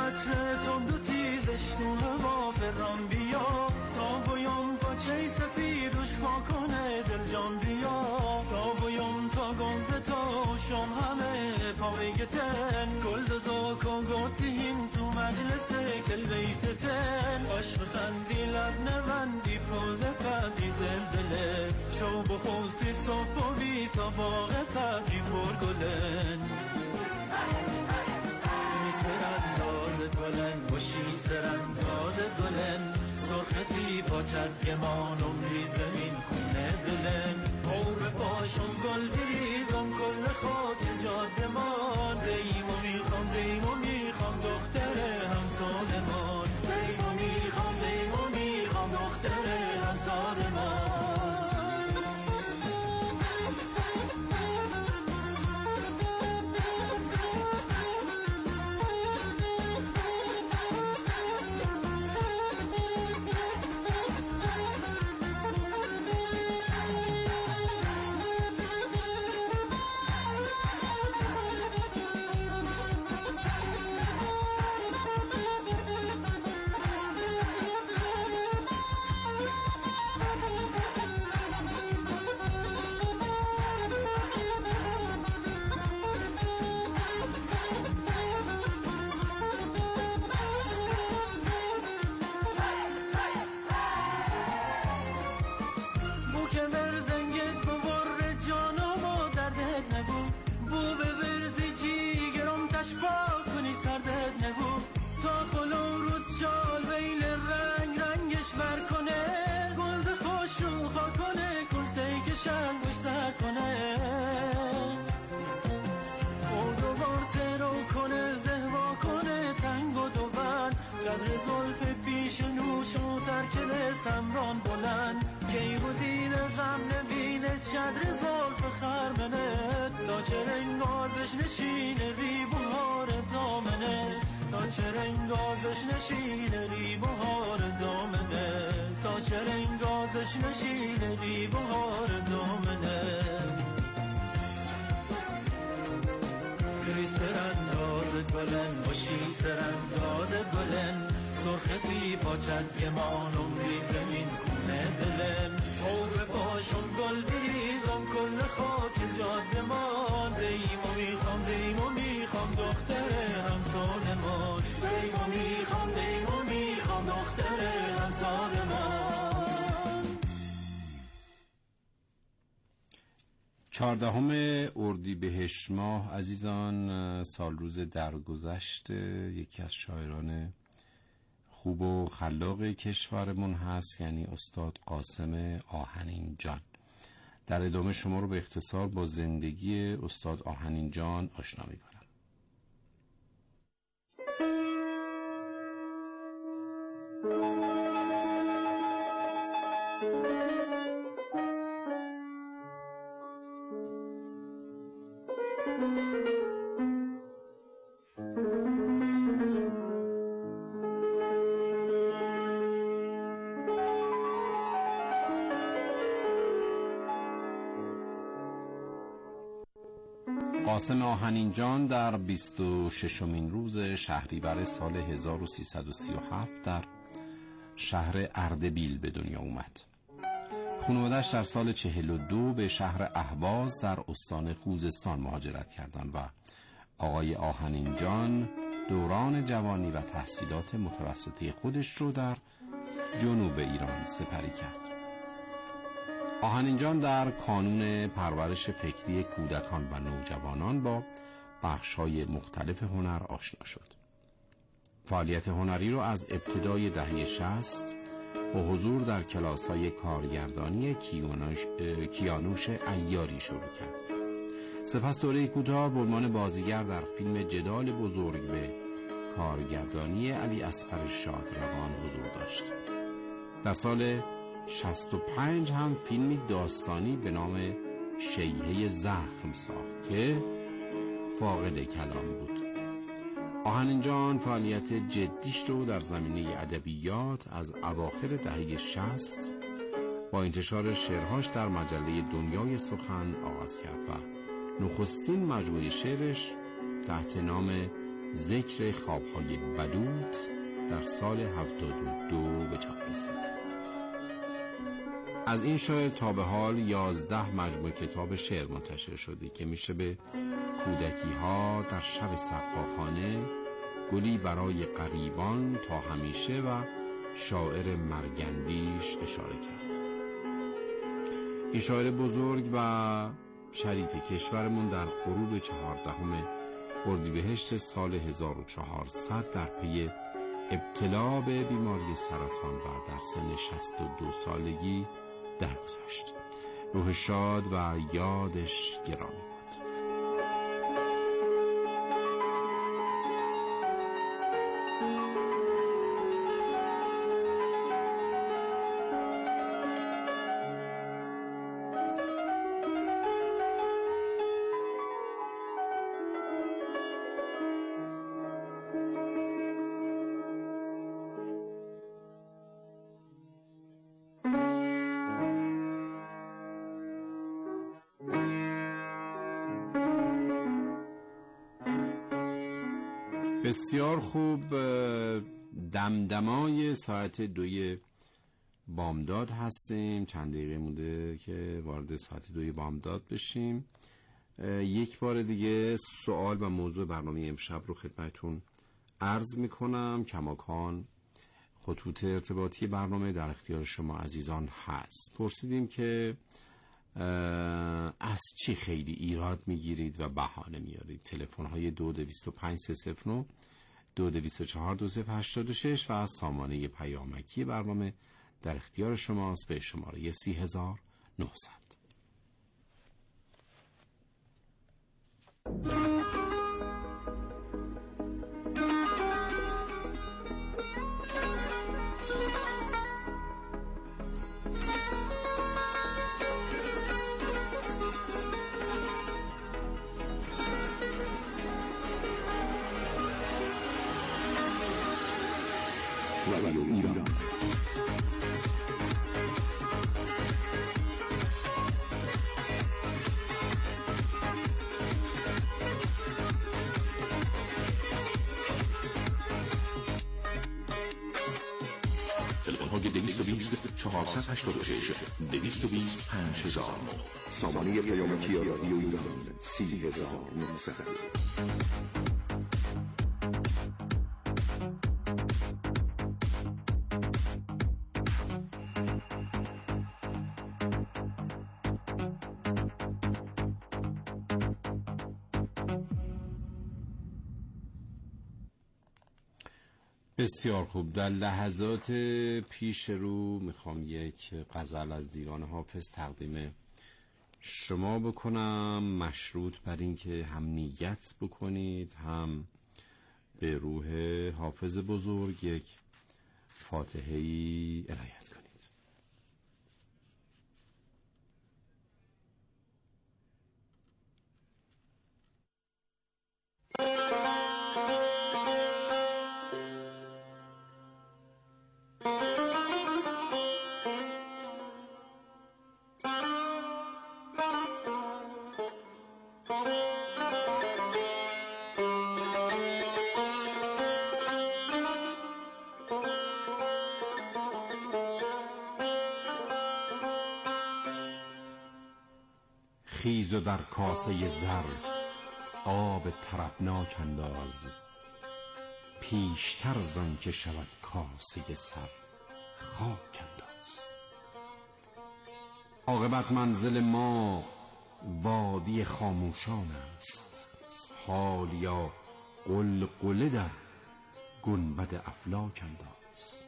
عطر تند و تیزش تو هوا فران بیا تا بیام پاچه سفیدش با کنه دل جان بیا تا بیام تا گنزه تا شام همه پاویگتن گل دزاکا گوتیم تو مجلس کل بیتتن عشق خندی لب نوندی پروز قدری زلزله شو بخوصی صبح و بی تا باغ قدری برگلن سرانداز گلن باشی سرانداز گلن سرختی پاچت گمانم ری زمین خونه دلن اور پاشم گل بریزم کل خاک جاده مان دیمو میخوام دختر همسال مان دیمو میخوام دختر همسال مان جدر زلف پیش نوش و ترکل سمران بلند کی بودین غم نبینه چدر زلف خرمنه تا چه رنگازش نشینه ری بهار دامنه تا چه رنگازش نشینه ری بهار دامنه تا چه رنگازش نشینه ری بهار دامنه ری سرانداز گلن باشی سرانداز گلن سرختی پاچت گمانم ری زمین خونه دلم اور پاشم گل بریزم کل خاک جاده مان دیمو میخوام دختر همسال مان دیمو میخوام دختر همسال مان 14 اردیبهشت ماه عزیزان سال روز درگذشت یکی از شاعران خوب و خلاق کشورمون هست، یعنی استاد قاسم آهنینجان. در ادامه شما رو به اختصار با زندگی استاد آهنینجان آشنا می‌کنم. قاسم آهنینجان در 26مین روز شهریور سال 1337 در شهر اردبیل به دنیا اومد. خانواده‌اش در سال 42 به شهر اهواز در استان خوزستان مهاجرت کردند و آقای آهنینجان دوران جوانی و تحصیلات متوسطه خودش رو در جنوب ایران سپری کرد. آهنینجان در کانون پرورش فکری کودکان و نوجوانان با بخش‌های مختلف هنر آشنا شد. فعالیت هنری رو از ابتدای دهه 60 با حضور در کلاس‌های کارگردانی کیانوش عیاری شروع کرد. سپس دوره کوتاه به عنوان بازیگر در فیلم جدال بزرگ به کارگردانی علی اصغر شادروان حضور داشت. در سال 65 هم فیلمی داستانی به نام شیهه زخم ساخت که فاقد کلام بود. آهنینجان فعالیت جدیش رو در زمینه ادبیات از اواخر دهه 60 با انتشار شعرهاش در مجله دنیای سخن آغاز کرد و نخستین مجموعه شعرش تحت نام ذکر خوابهای بدوت در سال 72 به چاپ رسید. از این شاعر تا به حال 11 مجموعه کتاب شعر منتشر شده که میشه به کودکی ها در شب سقاخانه، گلی برای غریبان تا همیشه و شاعر مرگندیش اشاره کرد. این شاعر بزرگ و شریف کشورمون در غروب 14 اردیبهشت سال 1400 در پی ابتلا به بیماری سرطان و در سن 62 سالگی درگذشت. روح شاد و یادش گرامی باد. بسیار خوب، دمدمای ساعت 2 بامداد هستیم. چند دقیقه مونده که وارد ساعت 2 بامداد بشیم. یک بار دیگه سوال و موضوع برنامه امشب رو خدمتون عرض میکنم. کماکان خطوط ارتباطی برنامه در اختیار شما عزیزان هست. پرسیدیم که از چی خیلی ایراد میگیرید و بهانه میارید؟ تلفن های 225309 22420886 و از سامانه پیامکی برنامه در اختیار شماست به شماره 30900. رادیو ایران. تلفن‌های 220 486 220 5000. سامانه پیامکی رادیو ایران 30900. بسیار خوب. در لحظات پیش رو میخوام یک غزل از دیوان حافظ تقدیم شما بکنم، مشروط بر این که هم نیت بکنید هم به روح حافظ بزرگ یک فاتحه‌ای عنایت کنید. خیز و در کاسه زر آب طربناک انداز، پیشتر زن که شود کاسه سر خاک انداز. عاقبت منزل ما وادی خاموشان است، حالیا قلقله در گنبد افلاک انداز.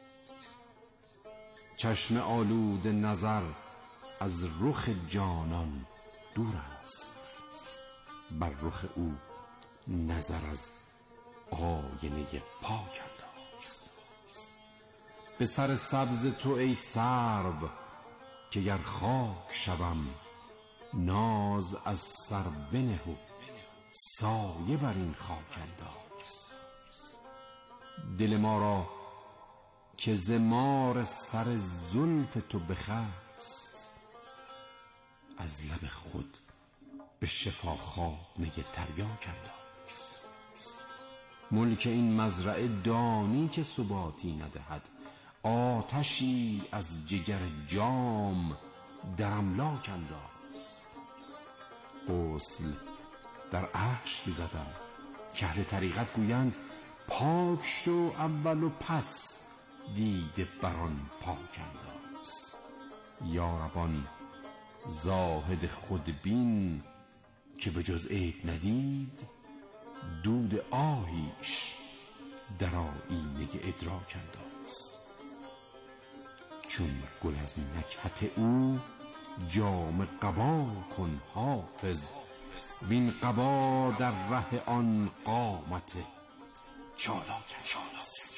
چشم آلود نظر از رخ جانان دور است، بر رخ او نظر از آینه پاک انداز. به سر سبز تو ای سرو که گر خاک شوم، ناز از سر بنه و سایه بر این خاک انداز. دل ما را که ز مار سر زلف تو بخست، از لب خود به شفاخانه تریاک انداز. ملک این مزرعه دانی که ثباتی ندهد. آتشی از جگر جام در املاک انداز. غسل در اشک زدم که اهل طریقت گویند پاک شو اول و پس دیده بران پاک انداز. یاربان زاهد خودبین که به جز عیب ندید، دود آهیش در آیینه ادراک انداز. چون گل از نکهت او جام قبا کن حافظ، وین قبا در ره آن قامت چالاک انداز.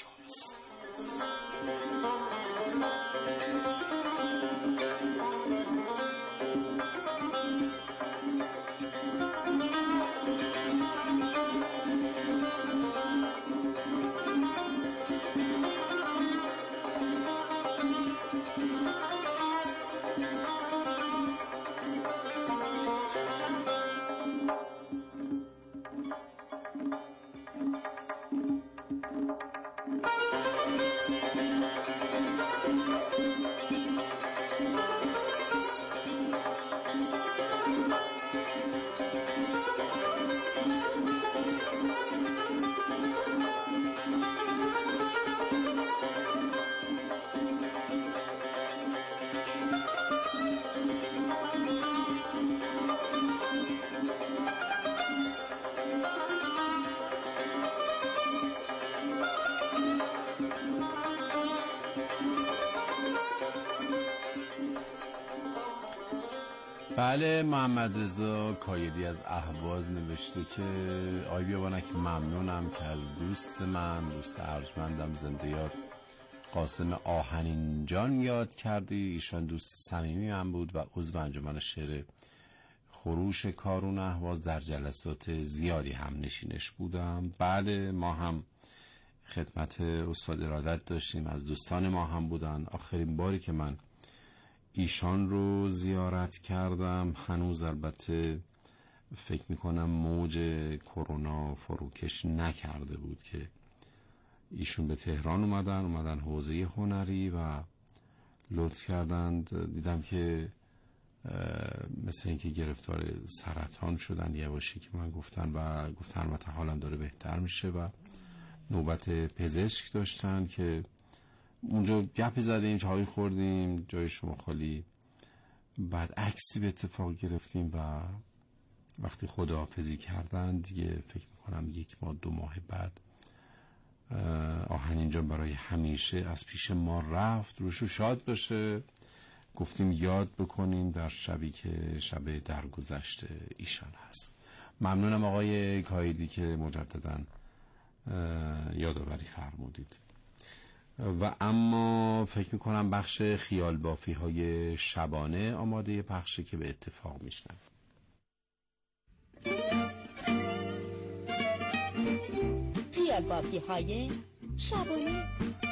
بله، محمد رضا کایدی از اهواز نوشته که آی بیابانک ممنونم که از دوست من، دوست ارجمندم زنده یاد، قاسم آهنینجان یاد کردی. ایشان دوست صمیمی من بود و عضو انجمن شعر خروش کارون اهواز، در جلسات زیادی هم نشینش بودم. بله، ما هم خدمت استاد ارادت داشتیم، از دوستان ما هم بودن. آخرین باری که من ایشان رو زیارت کردم، هنوز البته فکر میکنم موج کرونا فروکش نکرده بود که ایشون به تهران اومدن حوزه هنری و لطف کردند. دیدم که مثل اینکه گرفتار سرطان شدن یواشی که من گفتن البته حالم داره بهتر میشه و نوبت پزشک داشتن که اونجا گپی زدیم، چای خوردیم، جای شما خالی. بعد عکسی به اتفاق گرفتیم و وقتی خداحافظی کردن دیگه فکر میکنم 1 ماه 2 ماه بعد آهنینجان برای همیشه از پیش ما رفت. روشو شاد باشه. گفتیم یاد بکنیم در شبی که شب درگذشت ایشان هست. ممنونم آقای کایدی که مجدداً یادآوری فرمودید. و اما فکر میکنم بخش خیال بافی های شبانه آماده پخشه که به اتفاق میشنم. خیال بافی های شبانه.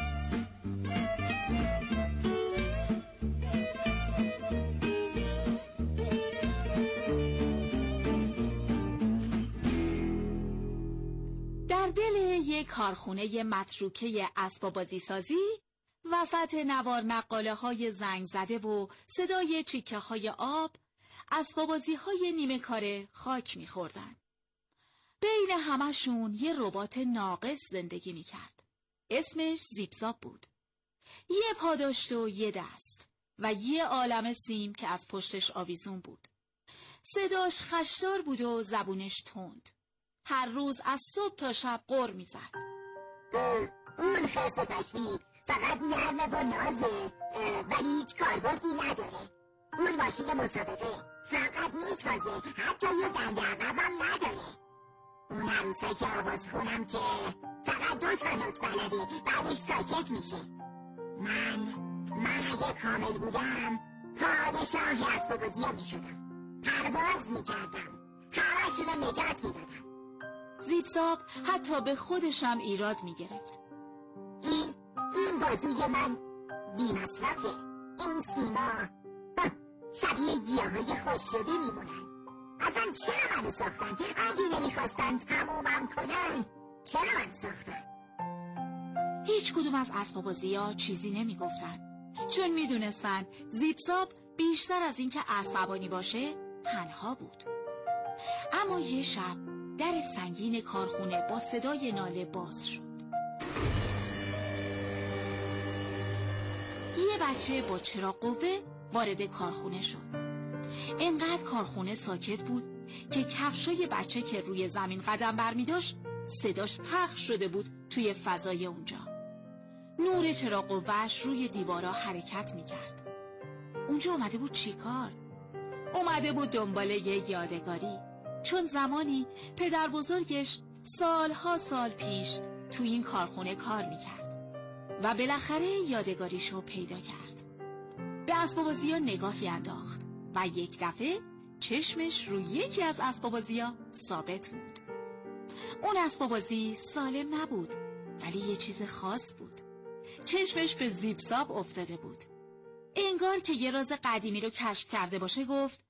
در دل یک کارخونه متروکه اسباب بازی سازی، وسط نوار نقاله های زنگ زده و صدای چیکه های آب، اسباب بازی های نیمه کاره خاک می‌خوردن. بین همشون یه ربات ناقص زندگی می‌کرد. اسمش زیبزاب بود. یه پا داشت و یه دست و یه عالم سیم که از پشتش آویزون بود. صداش خشدار بود و زبونش تند. هر روز از صبح تا شب غر میزد. اون خرس پشمی فقط نرمه و نازه ولی هیچ کاربردی نداره. اون ماشین مسابقه فقط میتازه، حتی یه دنده عقبم نداره. اون عروسک آواز خونم که فقط 2 تا نوت بلده، بعدش ساکت میشه. من اگه کامل بودم پادشاه اسباب بازی‌ها میشدم، پرواز میکردم، همه‌شون رو نجات میدادم. زیبزاب حتی به خودشم ایراد میگرفت. این بازوی من بی مصرفه. این سیما شبیه گیاهای خوش شده میمونن. اصلا چرا منو ساختن؟ اگه نمیخواستن تمومم کنن چرا من ساختن؟ هیچ کدوم از اسباب بازی‌ها چیزی نمیگفتن، چون میدونستن زیبزاب بیشتر از اینکه عصبانی باشه تنها بود. اما یه شب در سنگین کارخونه با صدای ناله باز شد. یه بچه با چراغ قوه وارد کارخونه شد. انقدر کارخونه ساکت بود که کفشای بچه که روی زمین قدم برمی داشت صداش پخش شده بود توی فضای اونجا. نور چراغ قوه‌اش روی دیوارا حرکت می کرد. اونجا اومده بود چیکار؟ اومده بود دنبال یه یادگاری، چون زمانی پدر بزرگش سالها سال پیش تو این کارخونه کار میکرد و بالاخره یادگاریشو پیدا کرد. به اسباب بازی‌ها نگاهی انداخت و یک دفعه چشمش روی یکی از اسباب بازی‌ها ثابت بود. اون اسباب بازی سالم نبود، ولی یه چیز خاص بود. چشمش به زیبزاب افتاده بود. انگار که یه راز قدیمی رو کشف کرده باشه. گفت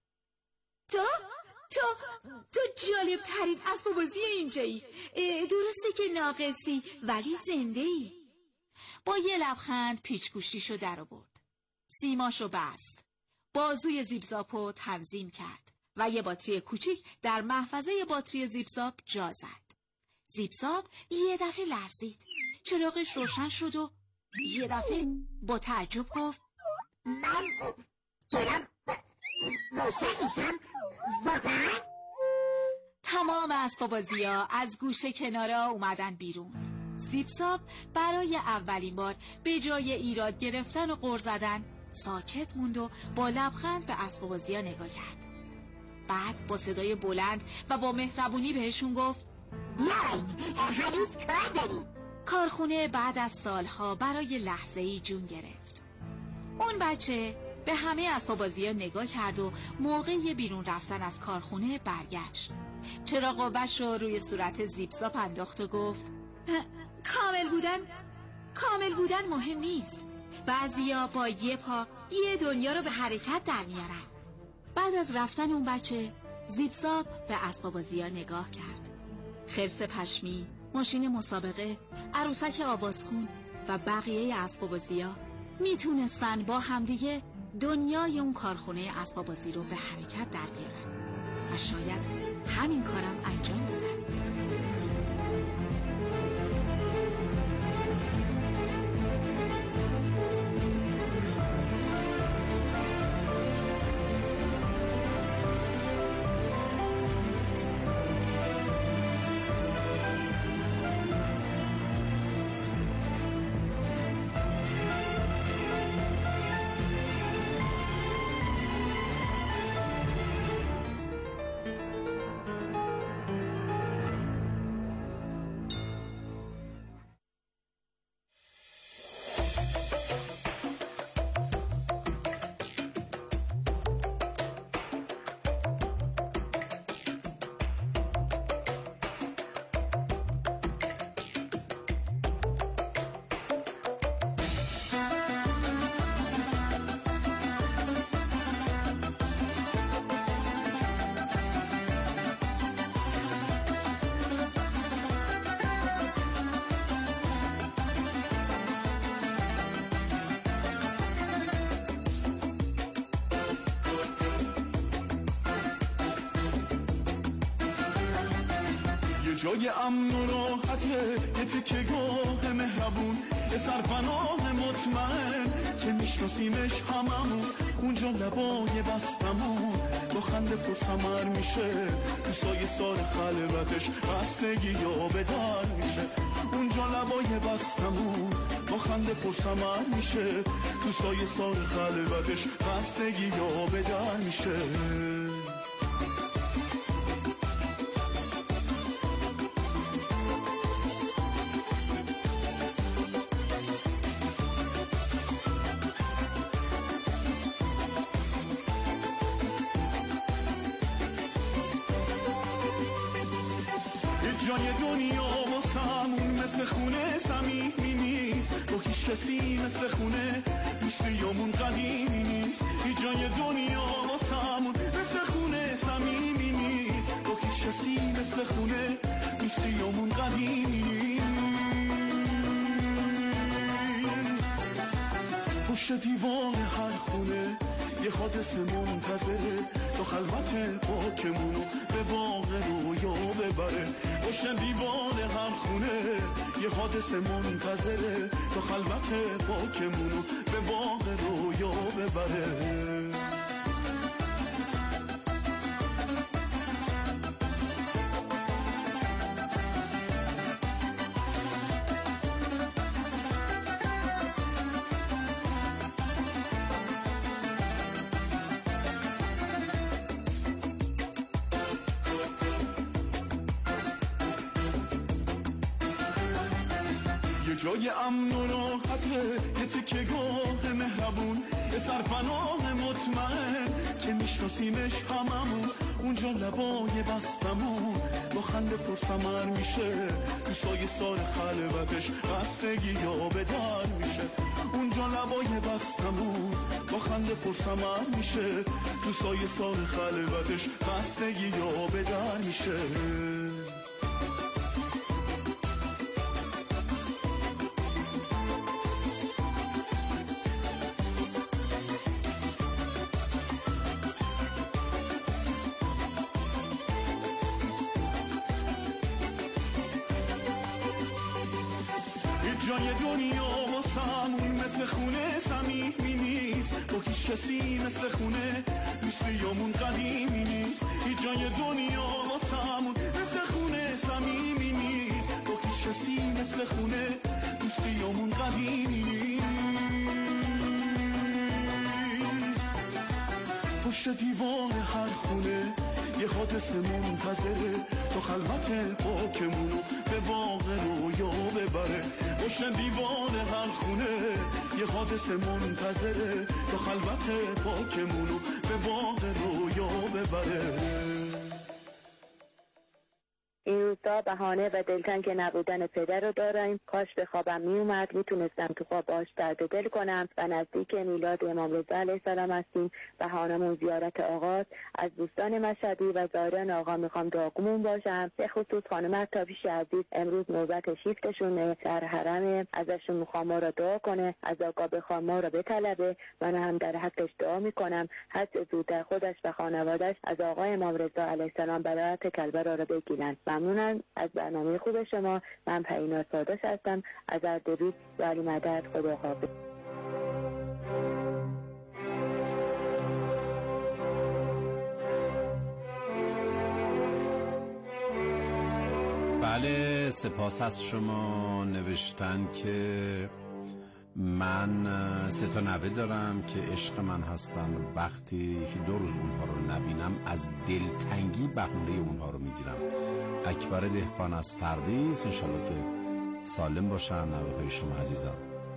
تو جالب ترین اسباب بازی اینجایی. درسته که ناقصی ولی زنده ای. با یه لبخند پیچ گوشتیشو در آورد، سیماشو بست، بازوی زیبزابو تنظیم کرد و یه باتری کوچیک در محفظه باتری زیبزاب جا زد. زیبزاب یه دفعه لرزید، چراغش روشن شد و یه دفعه با تعجب گفت من دارم روشن میشم واقعا؟ تمام اسباب بازی‌ها از گوشه کنارا اومدن بیرون. زیبزاب برای اولین بار به جای ایراد گرفتن و غر زدن ساکت موند و با لبخند به اسباب بازی‌ها نگاه کرد. بعد با صدای بلند و با مهربونی بهشون گفت بیاین، هنوز کار داریم. کارخونه بعد از سالها برای لحظه‌ای جون گرفت. اون بچه به همه اسباب بازی‌ها نگاه کرد و موقع بیرون رفتن از کارخونه برگشت. چراغ قوه‌ش رو روی صورت زیبزاب انداخت و گفت کامل بودن مهم نیست. بعضیا با یه پا یه دنیا رو به حرکت در میارن. بعد از رفتن اون بچه، زیبزاب به اسباب بازی‌ها نگاه کرد. خرس پشمی، ماشین مسابقه، عروسک آوازخون و بقیه اسباب بازی‌ها میتونستن با همدیگه دنیای اون کارخونه اسباب بازی رو به حرکت در بیارن و شاید همین کارم انجام دادن. جای امن و راحته، یه تکه گاه مهربون، یه سرپناه مطمئن که میشناسیمش هممون. اونجا لبای بستمون با خنده پر ثمر میشه، تو سایه سار خلوتش بستگی یا بدر میشه. اونجا لبای بستمون با خنده پر ثمر میشه، تو سایه سار خلوتش بستگی یا بدر میشه. جای دنیا واسمون مثل خونه صمیمی نیست، با هیچ کسی مثل خونه دوستیامون قدیمی نیست. جای دنیا واسمون مثل خونه صمیمی نیست، با هیچ کسی مثل خونه دوستیامون قدیمی پشت دیوار هر خونه یه حادثه منتظره تا خلوت پاکمونو به باغ رویا ببره پشت دیوار هر خونه یه حادثه منتظره تا خلوت پاکمونو به باغ رویا ببره جای امن و راحته یه تکه گاه مهربون یه سرپناه مطمئن که میشناسیمش هممون اونجا لبای بستمون با خنده پرثمر میشه تو سایه سار خلوتش خستگی یا به در میشه اونجا لبای بستمون با خنده پرثمر میشه تو سایه سار خلوتش خستگی یا به در میشه جای دنیا واسمون مثل خونه صمیمی نیست با هیچ کسی مثل خونه دوستیامون قدیمی نیست هیچ جای دنیا واسمون مثل خونه صمیمی نیست با هیچ کسی مثل خونه دوستیامون قدیمی نیست پشت دیوار هر خونه یه حادثه منتظره تا خلوت پاکمونو به باغ رویا ببره پشت دیوار هر خونه یه حادثه منتظره تا خلوت پاکمونو به باغ رویا ببره این روزا بهانه و دلتنگ نبودن پدر رو داریم. کاش به خوابم می اومد میتونستم تو خواب باش درد دل کنم و نزدیک میلاد امام رضا علیه السلام هستیم. بهانمون زیارت آقاست. از دوستان مشهدی و زائران آقا میخوام دعاگومون باشم. به خصوص خانم عطابیش عزیز امروز نوبت شیفتشونه در حرم، ازشون میخوام ما را دعا کنه، از آقا بخوام ما را بطلبه. من هم در حقش دعا میکنم هر چه زودتر خودش و خانوادش از آقا امام رضا علیه السلام برایت کلبرا را بگیرن. ممنونم از برنامه خوب شما. من پریناز سادس هستم از اردبیل. ولی مدد خدا حافظ. بله، سپاس از شما. نوشتن که من 3 تا نوه دارم که عشق من هستن. وقتی 2 روز اونها رو نبینم از دلتنگی بهونه اونها رو میگیرم. اکبر دهقان از فردیس، انشالله که سالم باشن نوه های شما عزیزم.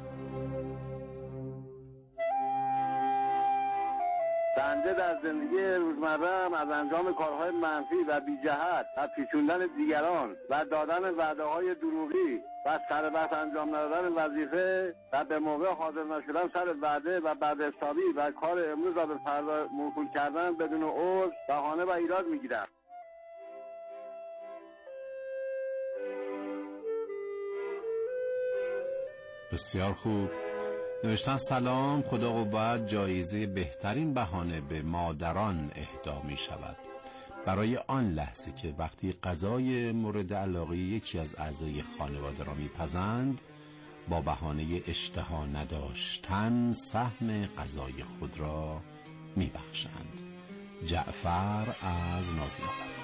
بنده در زندگی روزمره‌ام از انجام کارهای منفی و بی جهت و پیچوندن دیگران و دادن وعده‌های دروغی و سر وقت انجام ندادن وظیفه و به موقع حاضر نشدن سر وعده و بعد حسابی و کار امروز را به فردا موکول کردن بدون عذر، بهانه و ایراد میگیرم. بسیار خوب. نوشتن سلام، خدا قوت، جایزه بهترین بهانه به مادران اهدا می شود برای آن لحظه که وقتی غذای مورد علاقه یکی از اعضای خانواده را میپزند با بهانه اشتها نداشتن سهم غذای خود را میبخشند. جعفر از نازی‌آباد.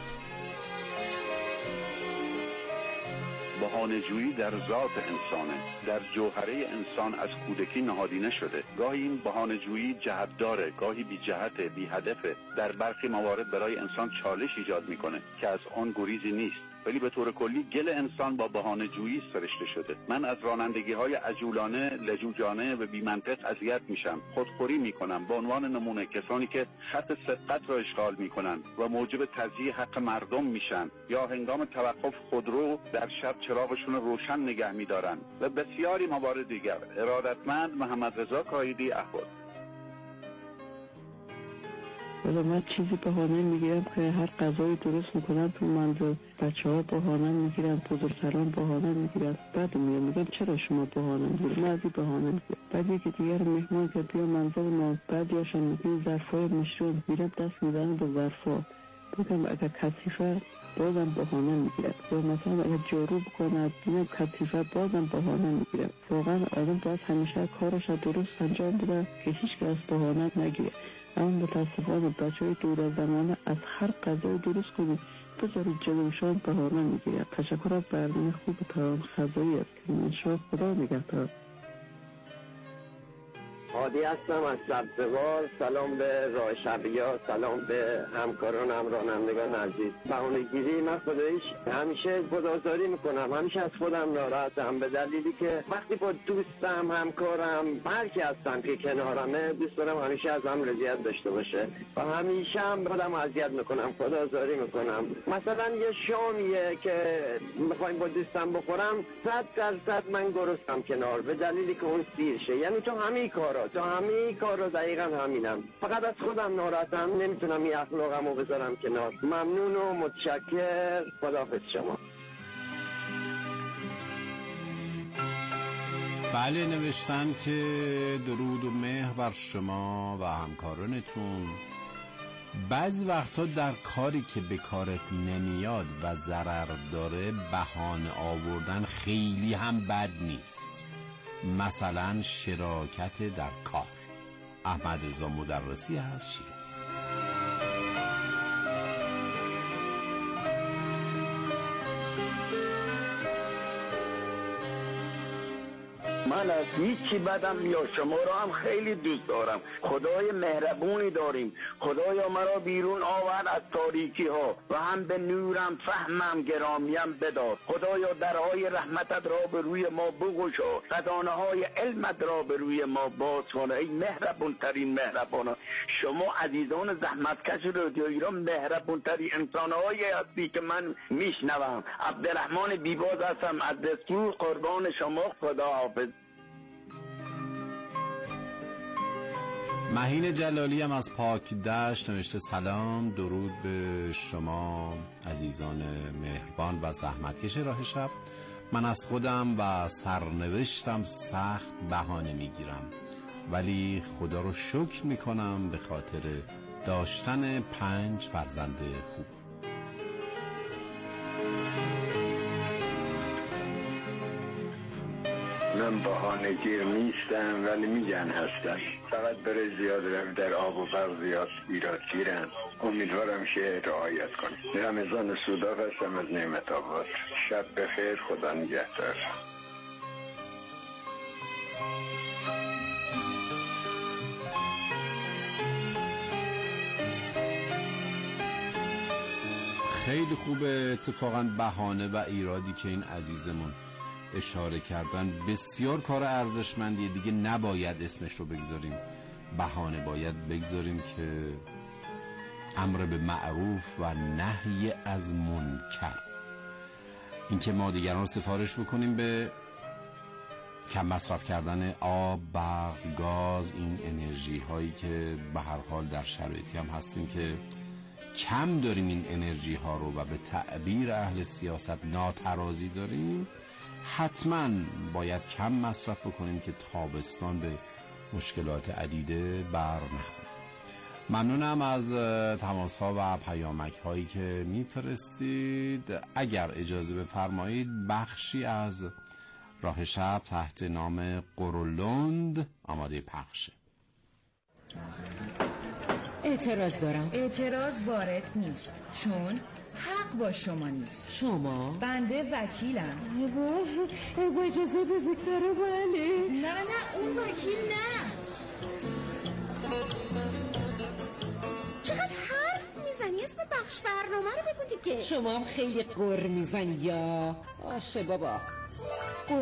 بهانه‌جویی در ذات انسانه، در جوهره انسان از کودکی نهادینه شده. گاهی این بهانه‌جویی جهت داره، گاهی بی جهته، بی هدفه. در برخی موارد برای انسان چالش ایجاد میکنه که از آن گریزی نیست. ولی به طور کلی گل انسان با بهانه‌جویی سرشته شده. من از رانندگی‌های عجولانه، لجوجانه و بی‌منطق اذیت میشم. خودخوری میکنم. به عنوان نمونه کسانی که خط سبقت را اشغال میکنن و موجب تضییع حق مردم میشن یا هنگام توقف خودرو در شب چراغشون روشن نگه میدارن و بسیاری موارد دیگر. ارادتمند محمد رضا کایدی، احوال. حالا من چیزی بهانه میگیرم که هر غذایی درست میکنم تو منزل، بچه‌ها بهانه میگیرن، بزرگتران بهانه میگیرن. بعد میگم چرا شما بهانه میگیرید؟ من از این بهانه میگیرم. بعد یکی دیگر مهمان که بیا منزل ما، بعضیاشون میگن ظرفای مشروب، میرم دست میزنم به ظرفا، بگم اگر کثیفه بازم بهانه میگیرم، یا مثلا اگر جارو بکنه ببینم کثیفه بازم بهانه میگیرم. واقعا آدم باید همیشه کارش درست انجام بده که هیچ کس بهانه نگیره. اما متاسفانه بچه‌های دور از زمانه از هر غذای درست کنید بذارید جلوشان بهانه میگیره. تشکر از برنامه خوب پیام خزایی است که من شما خدا نگهدار. عادی هستم از سبزوار. سلام به راه شبیات، سلام به همکارانم، رانندگان عزیز. بهانه‌گیری من خودش همیشه گدازداری میکنم، همیشه از خودم ناراحتم، به دلیلی که وقتی با دوستم، همکارم، هر کی هستم که کنارمه، دوست دارم همیشه از هم رضایت داشته باشه و همیشه هم خودم اذیت میکنم، گدازداری میکنم. مثلا یه شامیه که میخوایم با دوستم بخورم، 100% من گرسنم کنار، به دلیلی که اون سیر شه. یعنی تو همه کارا دقیقا همینم، فقط از خودم ناراحتم، نمیتونم این اخلاقمو بذارم کنار. ممنون و متشکر. خداحافظ شما. بله، نوشتن که درود و مهر بر شما و همکارانتون. بعضی وقتا در کاری که به کارت نمیاد و ضرر داره بهانه آوردن خیلی هم بد نیست. مثلا شراکت در کار. احمد رضا مدرسی از شیراز. من از هیچی بدم میاد، شما را هم خیلی دوست دارم. خدای مهربونی داریم. خدایا مرا بیرون آورد از تاریکی ها و هم به نورم فهمم گرامیم بدار. خدایا درهای رحمتت را به روی ما بگشا، خزانه های علمت را به روی ما باز کن. ای مهربون ترین مهربانا، شما عزیزان زحمتکش رادیو ایران مهربون ترین انسان هایی هستی که من میشنوم. عبدالرحمن بیباز هستم از دستور. قربان شما. خدا حافظ. مهین جلالی هم از پاک دشت نوشته سلام، درود به شما عزیزان مهربان و زحمتکش راه شب. من از خودم و سرنوشتم سخت بهانه میگیرم، ولی خدا رو شکر میکنم به خاطر داشتن 5 فرزند خوب. من بهانه‌گیر نیستم ولی میگن هستم. فقط برای زیاد روی در آب و برق زیاد ایراد گیرن. امیدوارم که رعایت کنید. رمضان سوداق هستم از نعمت آباد. شب بخیر. خدا نگهدار. خیلی خوبه اتفاقا بهانه و ایرادی که این عزیزمون اشاره کردن بسیار کار ارزشمندیه دیگه. نباید اسمش رو بگذاریم بهانه، باید بگذاریم که امر به معروف و نهی از منکر. این که ما دیگران رو سفارش بکنیم به کم مصرف کردن آب، برق، گاز، این انرژی هایی که به هر حال در شرایطی هم هستیم که کم داریم این انرژی ها رو و به تعبیر اهل سیاست ناترازی داریم، حتما باید کم مصرف بکنیم که تابستان به مشکلات عدیده بر نخوره. ممنونم از تماس ها و پیامک هایی که میفرستید. اگر اجازه بفرمایید بخشی از راه شب تحت نام قرولند آماده پخشه. اعتراض دارم. اعتراض وارد نیست، چون حق با شما نیست. شما؟ بنده وکیلم. با اجازه بزرگتره. بله. نه اون وکیل نه. چقدر حرف میزنی؟ اسم بخش برنامه رو بگو دیگه. شما هم خیلی قر میزنی یا آشه بابا.